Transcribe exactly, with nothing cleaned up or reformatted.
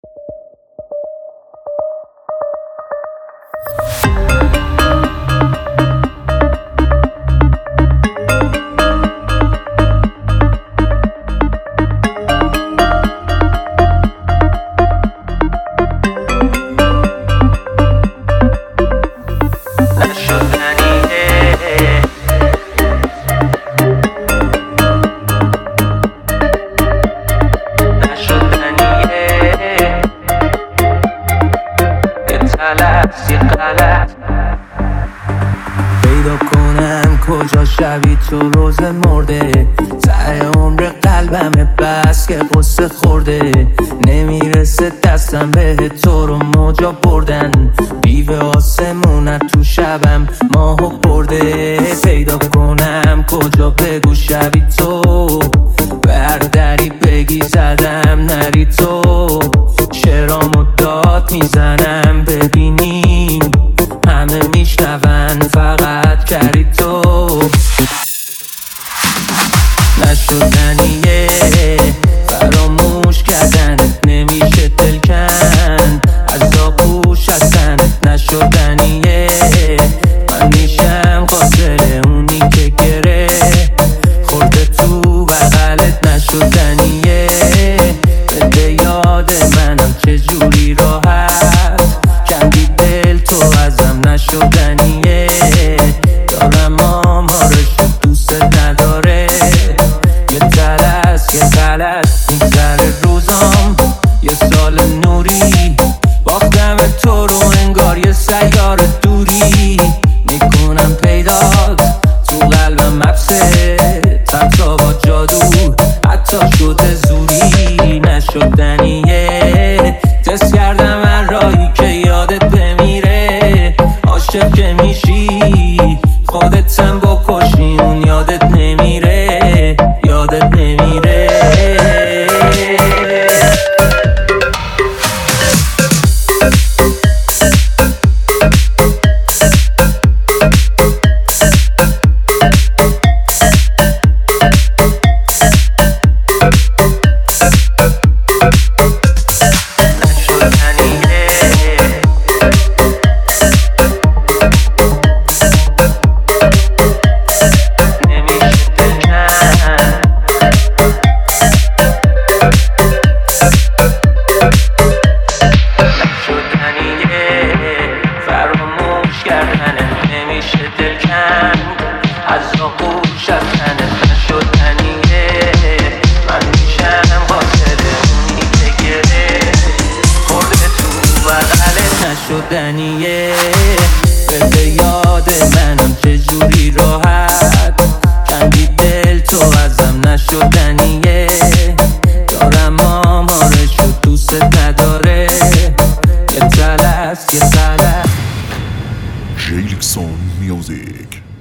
پیدا کنم کجا شبی تو روز مرده، ته عمر قلبم بس که قصه خورده، نمیرسه دستم به تو رو موجا بردن، بیوه آسمونت تو شبم ماهو برده. پیدا کنم کجا بگو شبی تو، برداری بگی زدم نری تو، شعرامو داد میزنم ببینیم همه میشنون فقط کردی تو. نشدنیه فراموش کردنت، نمیشه دل کند از آغوش هستنت. نشدنیه من میشم قاتل اونی که گره خورده تو بغلت. نشدنیه بده یاد منم چجوری راحت کندی دل تو ازم. نشدنیه دارم آمارش دوست نداره، یه تلس یه غلط میگذره روزام، یه سال نوری باختم تو رو انگار یه سیار دوری، میکنم پیدات تو قلبم حبسه تمسا با جادو حتی شده زوری. نشدنیه تست کردم هر راهی که یادت بمیره، عاشق که میشی خودتم بکشی اون یادت نمیره، یادت نمیره. نمیشه دل کند از آغوش هستنت. نشدنیه من میشم قاتل اونی که گره خورده تو بغلت. نشدنیه بده یاد منم چجوری راحت کندی دل تو ازم. نشدنیه دارم آمارشو دوست نداره، یه تلس یه غلط. Jailson Music.